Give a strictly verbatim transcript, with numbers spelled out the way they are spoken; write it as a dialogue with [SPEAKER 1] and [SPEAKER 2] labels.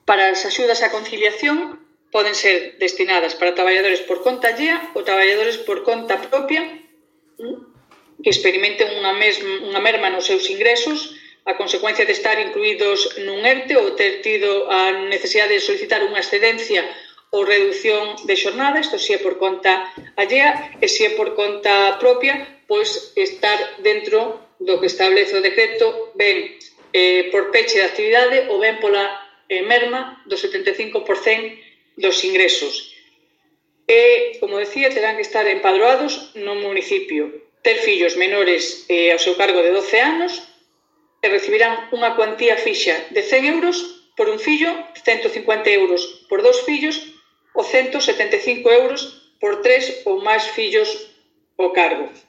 [SPEAKER 1] Para as axudas á conciliación poden ser destinadas para traballadores por conta allea ou traballadores por conta propia que experimenten unha, mesma, unha merma nos seus ingresos a consecuencia de estar incluídos nun ERTE ou ter tido a necesidade de solicitar unha excedencia ou reducción de xornada, isto si é por conta allea, e si é por conta propia, pois estar dentro do que establece o decreto, ben eh, por peche de actividade ou ben pola eh, merma do setenta e cinco por cento dos ingresos. E, como decía, terán que estar empadroados no municipio, ter fillos menores eh, ao seu cargo de doce anos e recibirán unha cuantía fixa de cen euros por un fillo, ciento cincuenta euros por dos fillos ou ciento setenta e cinco euros por tres ou máis fillos ao cargo.